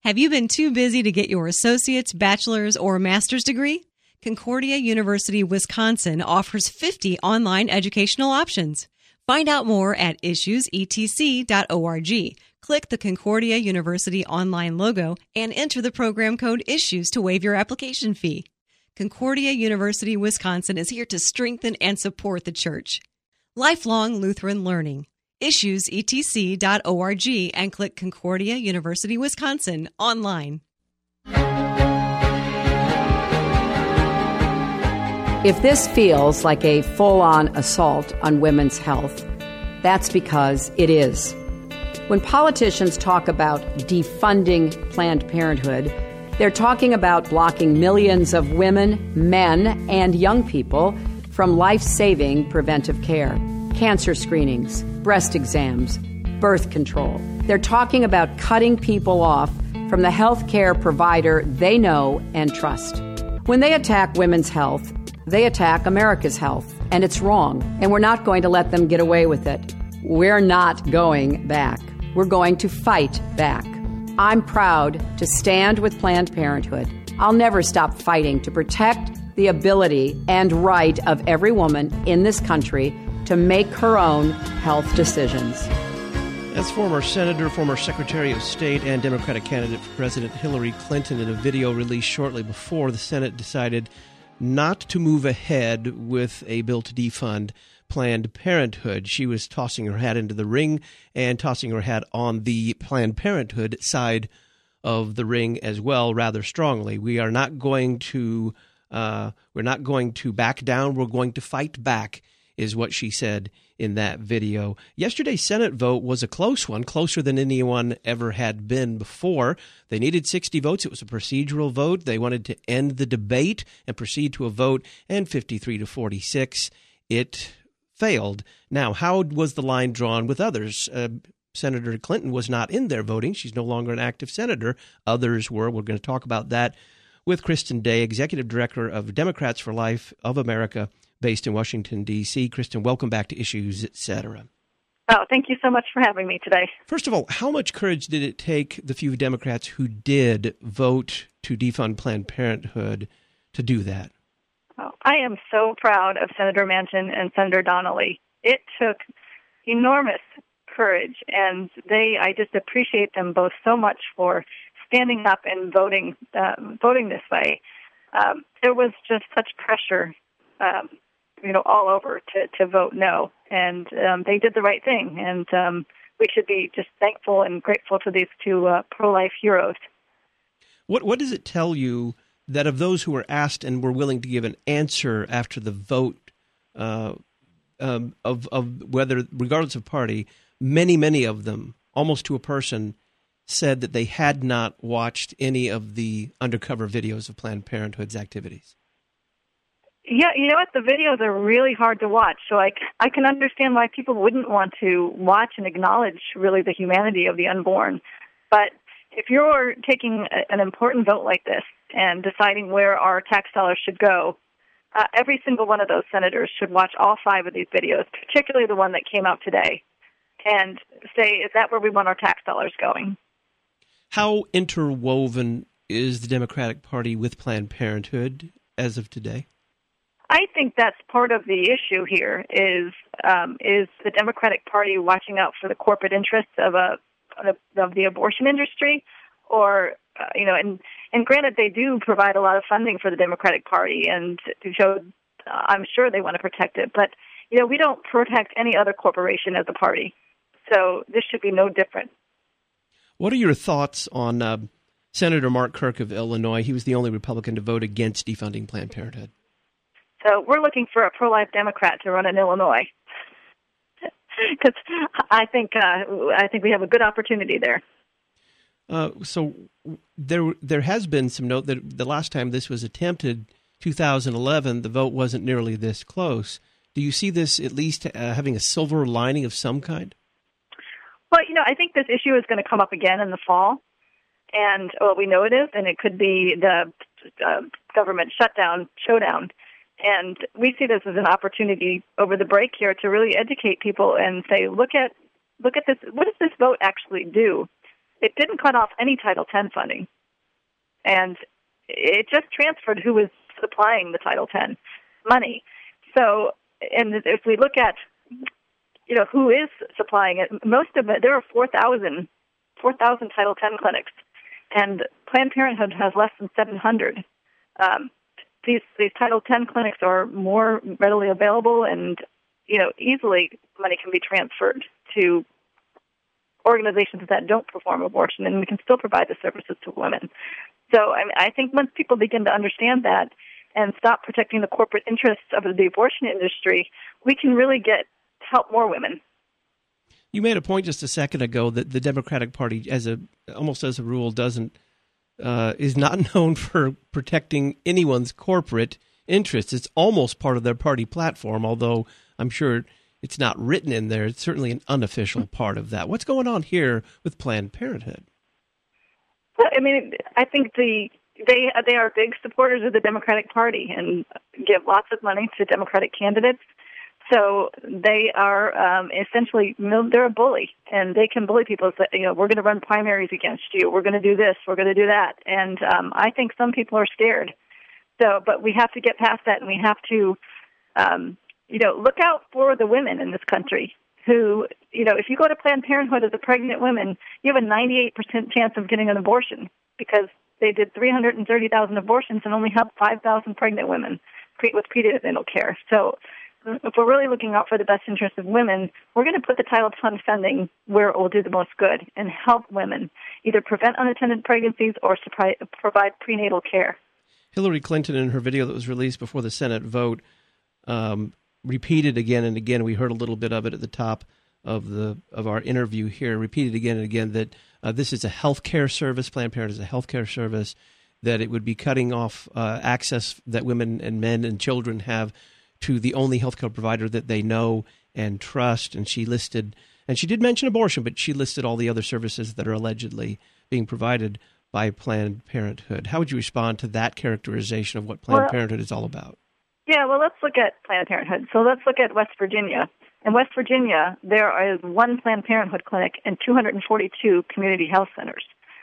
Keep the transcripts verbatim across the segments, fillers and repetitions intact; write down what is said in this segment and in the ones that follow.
Have you been too busy to get your associate's, bachelor's, or master's degree? Concordia University Wisconsin offers fifty online educational options. Find out more at issues e t c dot org. Click the Concordia University online logo and enter the program code ISSUES to waive your application fee. Concordia University Wisconsin is here to strengthen and support the church. Lifelong Lutheran Learning. issues e t c dot org and click Concordia University Wisconsin online. If this feels like a full-on assault on women's health, that's because it is. When politicians talk about defunding Planned Parenthood, they're talking about blocking millions of women, men, and young people from life-saving preventive care, cancer screenings, breast exams, birth control. They're talking about cutting people off from the health care provider they know and trust. When they attack women's health, they attack America's health, and it's wrong, and we're not going to let them get away with it. We're not going back. We're going to fight back. I'm proud to stand with Planned Parenthood. I'll never stop fighting to protect the ability and right of every woman in this country to make her own health decisions. That's former Senator, former Secretary of State, and Democratic candidate for President Hillary Clinton in a video released shortly before the Senate decided not to move ahead with a bill to defund Planned Parenthood. She was tossing her hat into the ring and tossing her hat on the Planned Parenthood side of the ring as well, rather strongly. We are not going to uh, we're not going to back down. We're going to fight back, is what she said in that video. Yesterday's Senate vote was a close one, closer than anyone ever had been before. They needed sixty votes. It was a procedural vote. They wanted to end the debate and proceed to a vote, and fifty-three to forty-six, it failed. Now, how was the line drawn with others? Uh, Senator Clinton was not in there voting. She's no longer an active senator. Others were. We're going to talk about that with Kristen Day, Executive Director of Democrats for Life of America, based in Washington, D C Kristen, welcome back to Issues, et cetera. Oh, thank you so much for having me today. First of all, how much courage did it take the few Democrats who did vote to defund Planned Parenthood to do that? Oh, I am so proud of Senator Manchin and Senator Donnelly. It took enormous courage, and they I just appreciate them both so much for standing up and voting uh, voting this way. Um, there was just such pressure um, you know, all over to, to vote no. And um, they did the right thing. And um, we should be just thankful and grateful to these two uh, pro-life heroes. What What does it tell you that of those who were asked and were willing to give an answer after the vote, uh, um, of, of whether, regardless of party, many, many of them, almost to a person, said that they had not watched any of the undercover videos of Planned Parenthood's activities? Yeah, you know what? The videos are really hard to watch, so I, I can understand why people wouldn't want to watch and acknowledge really the humanity of the unborn. But if you're taking a, an important vote like this and deciding where our tax dollars should go, uh, every single one of those senators should watch all five of these videos, particularly the one that came out today, and say, is that where we want our tax dollars going? How interwoven is the Democratic Party with Planned Parenthood as of today? I think that's part of the issue here is um, is the Democratic Party watching out for the corporate interests of a of the abortion industry, or uh, you know, and and granted they do provide a lot of funding for the Democratic Party, and to show uh, I'm sure they want to protect it, but you know we don't protect any other corporation as a party, so this should be no different. What are your thoughts on uh, Senator Mark Kirk of Illinois? He was the only Republican to vote against defunding Planned Parenthood. So we're looking for a pro-life Democrat to run in Illinois, because I think uh, I think we have a good opportunity there. Uh, so there there has been some note that the last time this was attempted, two thousand eleven, the vote wasn't nearly this close. Do you see this at least uh, having a silver lining of some kind? Well, you know, I think this issue is going to come up again in the fall, and well, we know it is, and it could be the uh, government shutdown showdown. And we see this as an opportunity over the break here to really educate people and say, look at look at this. What does this vote actually do? it didn't cut off any Title ten funding. And it just transferred who was supplying the Title ten money. So, and if we look at, you know, who is supplying it, most of it, there are four thousand Title ten clinics, and Planned Parenthood has less than seven hundred. Um, these these Title ten clinics are more readily available, and, you know, easily money can be transferred to organizations that don't perform abortion, and we can still provide the services to women. So I, mean, I think once people begin to understand that and stop protecting the corporate interests of the abortion industry, we can really get help more women. You made a point just a second ago that the Democratic Party, as a almost as a rule, doesn't uh, is not known for protecting anyone's corporate interests. It's almost part of their party platform, although I'm sure it's not written in there. It's certainly an unofficial part of that. What's going on here with Planned Parenthood? Well, I mean, I think the they they are big supporters of the Democratic Party and give lots of money to Democratic candidates. So they are um, essentially, they're a bully, and they can bully people. Say, you know, we're going to run primaries against you. We're going to do this. We're going to do that. And um, I think some people are scared. So, but we have to get past that, and we have to, um, you know, look out for the women in this country who, you know, if you go to Planned Parenthood as a pregnant woman, you have a ninety-eight percent chance of getting an abortion because they did three hundred thirty thousand abortions and only helped five thousand pregnant women pre- with prenatal care. So if we're really looking out for the best interests of women, we're going to put the Title ten funding where it will do the most good and help women either prevent unattended pregnancies or supply, provide prenatal care. Hillary Clinton, in her video that was released before the Senate vote, um, repeated again and again, we heard a little bit of it at the top of the of our interview here, repeated again and again that uh, this is a health care service, Planned Parenthood is a health care service, that it would be cutting off uh, access that women and men and children have to the only healthcare provider that they know and trust. And she listed, and she did mention abortion, but she listed all the other services that are allegedly being provided by Planned Parenthood. How would you respond to that characterization of what Planned well, Parenthood is all about? Yeah, well, let's look at Planned Parenthood. So let's look at West Virginia. In West Virginia, there is one Planned Parenthood clinic and two hundred forty-two community health centers.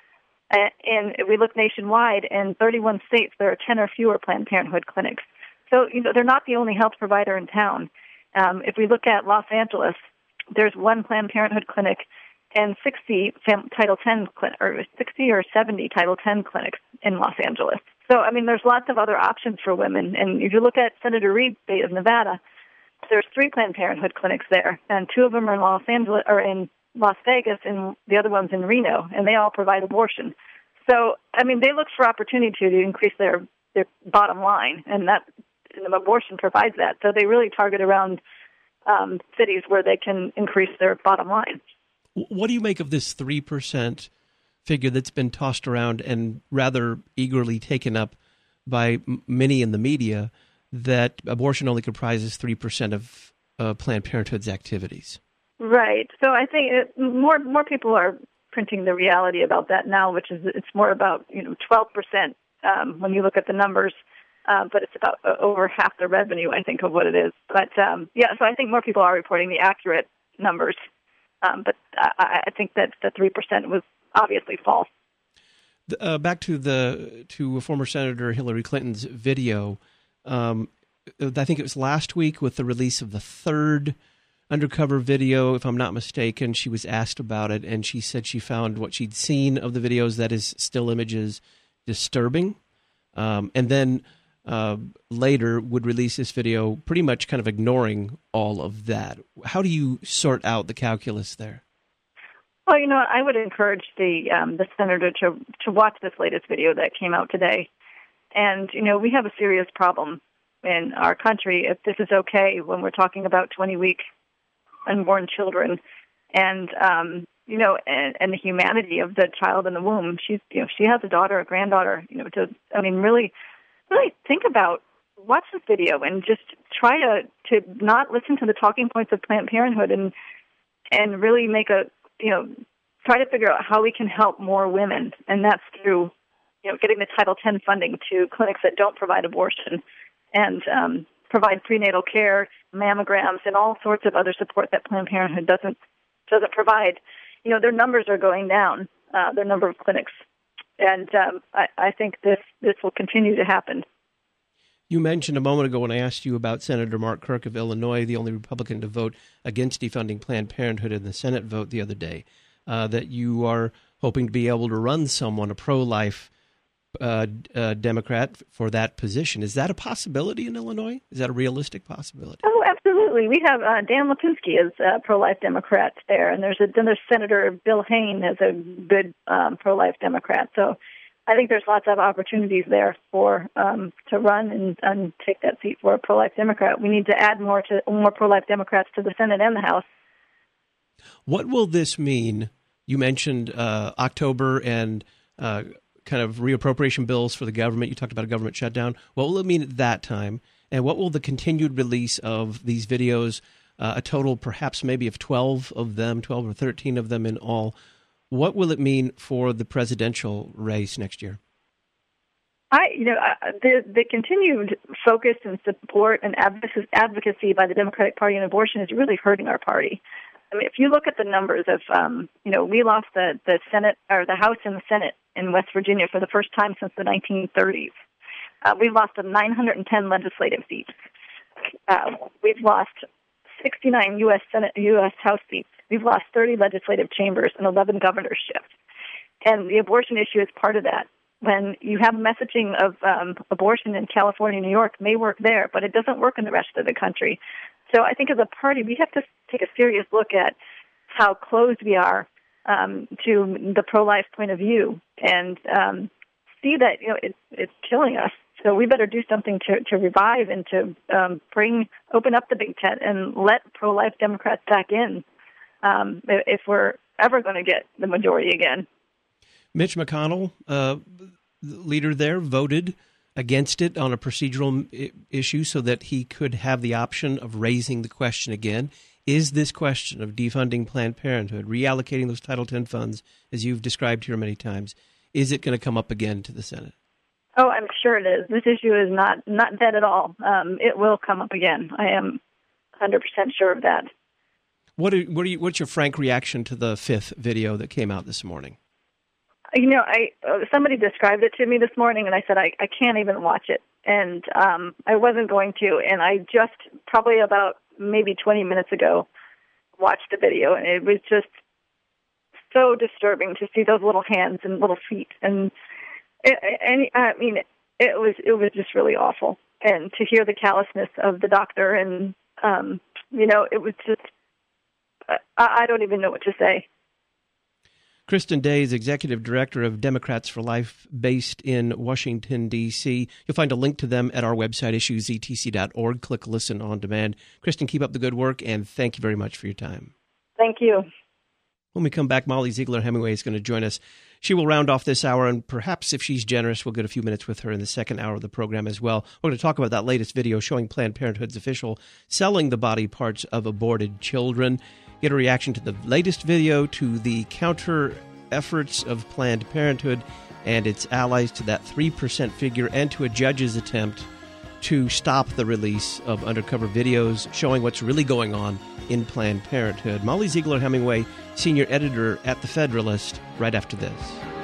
And if we look nationwide, in thirty-one states, there are ten or fewer Planned Parenthood clinics. So, you know, they're not the only health provider in town. Um, if we look at Los Angeles, there's one Planned Parenthood clinic and sixty Title ten clinics, or sixty or seventy Title ten clinics in Los Angeles. So, I mean, there's lots of other options for women. And if you look at Senator Reed's state of Nevada, there's three Planned Parenthood clinics there, and two of them are in Los Angeles or in Las Vegas, and the other one's in Reno, and they all provide abortion. So, I mean, they look for opportunity to increase their their bottom line, and that and abortion provides that. So they really target around um, cities where they can increase their bottom line. What do you make of this three percent figure that's been tossed around and rather eagerly taken up by many in the media, that abortion only comprises three percent of uh, Planned Parenthood's activities? Right. So I think it, more more people are printing the reality about that now, which is it's more about, you know, twelve percent um, when you look at the numbers. Uh, but it's about uh, over half the revenue, I think, of what it is. But, um, yeah, so I think more people are reporting the accurate numbers. Um, but I, I think that the three percent was obviously false. Uh, back to the to former Senator Hillary Clinton's video, um, I think it was last week with the release of the third undercover video, if I'm not mistaken. She was asked about it, and she said she found what she'd seen of the videos, that is still images, disturbing. Um, and then uh, later would release this video pretty much kind of ignoring all of that. How do you sort out the calculus there? Well, you know, I would encourage the um, the senator to to watch this latest video that came out today. And, you know, we have a serious problem in our country if this is okay when we're talking about twenty-week unborn children and, um, you know, and, and the humanity of the child in the womb. She's, you know, she has a daughter, a granddaughter, you know, to, I mean, really, really think about, watch this video and just try to, to not listen to the talking points of Planned Parenthood and, and really make a, you know, try to figure out how we can help more women. And that's through, you know, getting the Title ten funding to clinics that don't provide abortion and um, provide prenatal care, mammograms, and all sorts of other support that Planned Parenthood doesn't doesn't provide. You know, their numbers are going down. uh, their number of clinics. And um, I, I think this, this will continue to happen. You mentioned a moment ago when I asked you about Senator Mark Kirk of Illinois, the only Republican to vote against defunding Planned Parenthood in the Senate vote the other day, uh, that you are hoping to be able to run someone, a pro-life uh, uh, Democrat, for that position. Is that a possibility in Illinois? Is that a realistic possibility? Oh, absolutely. We have uh, Dan Lipinski as a pro-life Democrat there, and there's a, then there's Senator Bill Hayne as a good um, pro-life Democrat. So I think there's lots of opportunities there for um, to run and, and take that seat for a pro-life Democrat. We need to add more to more pro-life Democrats to the Senate and the House. What will this mean? You mentioned uh, October and uh, kind of reappropriation bills for the government. You talked about a government shutdown. What will it mean at that time? And what will the continued release of these videos, uh, a total perhaps maybe of twelve of them, twelve or thirteen of them in all, what will it mean for the presidential race next year? I, you know, the the continued focus and support and advocacy by the Democratic Party on abortion is really hurting our party. I mean, if you look at the numbers of, um, you know, we lost the, the Senate or the House and the Senate in West Virginia for the first time since the nineteen thirties. Uh, we've lost nine hundred ten legislative seats. Uh, we've lost sixty-nine U S Senate, U S House seats. We've lost thirty legislative chambers and eleven governorships. And the abortion issue is part of that. When you have messaging of um, abortion in California and New York, may work there, but it doesn't work in the rest of the country. So I think as a party, we have to take a serious look at how closed we are um, to the pro-life point of view and um, see that, you know, it's, it's killing us. So we better do something to, to revive and to um, bring, open up the Big Tent and let pro-life Democrats back in um, if we're ever going to get the majority again. Mitch McConnell, uh, leader there, voted against it on a procedural I- issue so that he could have the option of raising the question again. Is this question of defunding Planned Parenthood, reallocating those Title ten funds, as you've described here many times, is it going to come up again to the Senate? Oh, I'm sure it is. This issue is not, not dead at all. Um, it will come up again. I am one hundred percent sure of that. What are, what are you, what's your frank reaction to the fifth video that came out this morning? You know, I uh, somebody described it to me this morning, and I said I, I can't even watch it, and um, I wasn't going to. And I just probably about maybe twenty minutes ago watched the video, and it was just so disturbing to see those little hands and little feet, and it, and I mean, it was it was just really awful, and to hear the callousness of the doctor, and um, you know, it was just I, I don't even know what to say. Kristen Day is Executive Director of Democrats for Life based in Washington, D C You'll find a link to them at our website, issues e t c dot org. Click Listen on Demand. Kristen, keep up the good work, and thank you very much for your time. Thank you. When we come back, Molly Ziegler-Hemingway is going to join us. She will round off this hour, and perhaps if she's generous, we'll get a few minutes with her in the second hour of the program as well. We're going to talk about that latest video showing Planned Parenthood's official selling the body parts of aborted children. Get a reaction to the latest video, to the counter efforts of Planned Parenthood and its allies to that three percent figure, and to a judge's attempt to stop the release of undercover videos showing what's really going on in Planned Parenthood. Molly Ziegler-Hemingway, senior editor at The Federalist, right after this.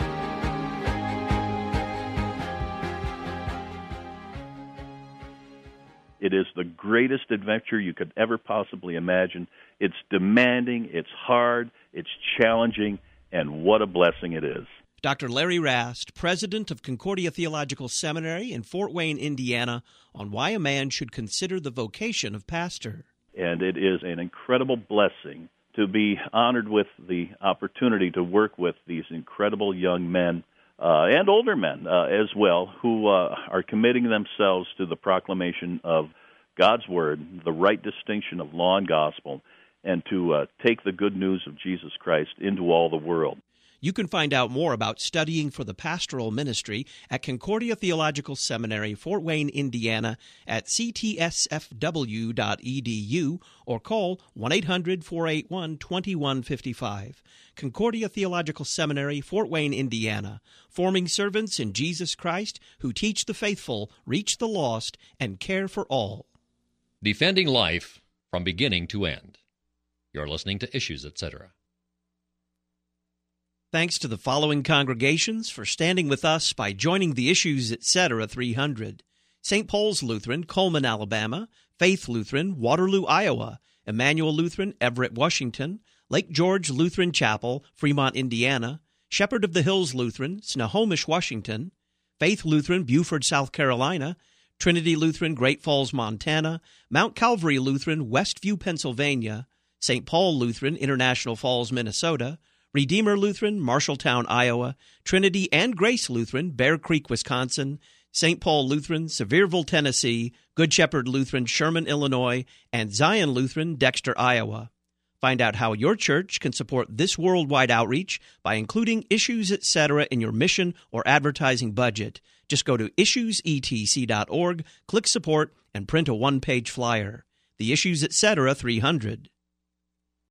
It is the greatest adventure you could ever possibly imagine. It's demanding, it's hard, it's challenging, and what a blessing it is. Doctor Larry Rast, president of Concordia Theological Seminary in Fort Wayne, Indiana, on why a man should consider the vocation of pastor. And it is an incredible blessing to be honored with the opportunity to work with these incredible young men uh, and older men uh, as well, who uh, are committing themselves to the proclamation of God's Word, the right distinction of law and gospel, and to uh, take the good news of Jesus Christ into all the world. You can find out more about studying for the pastoral ministry at Concordia Theological Seminary, Fort Wayne, Indiana, at c t s f w dot e d u or call one eight hundred, four eight one, two one five five. Concordia Theological Seminary, Fort Wayne, Indiana, forming servants in Jesus Christ who teach the faithful, reach the lost, and care for all. Defending life from beginning to end. You're listening to Issues, et cetera. Thanks to the following congregations for standing with us by joining the Issues Etc. three hundred. Saint Paul's Lutheran, Coleman, Alabama; Faith Lutheran, Waterloo, Iowa; Emmanuel Lutheran, Everett, Washington; Lake George Lutheran Chapel, Fremont, Indiana; Shepherd of the Hills Lutheran, Snohomish, Washington; Faith Lutheran, Beaufort, South Carolina; Trinity Lutheran, Great Falls, Montana; Mount Calvary Lutheran, Westview, Pennsylvania; Saint Paul Lutheran, International Falls, Minnesota; Redeemer Lutheran, Marshalltown, Iowa; Trinity and Grace Lutheran, Bear Creek, Wisconsin; Saint Paul Lutheran, Sevierville, Tennessee; Good Shepherd Lutheran, Sherman, Illinois; and Zion Lutheran, Dexter, Iowa. Find out how your church can support this worldwide outreach by including Issues Etc. in your mission or advertising budget. Just go to issues e t c dot org, click Support, and print a one-page flyer. The Issues Etc. three hundred.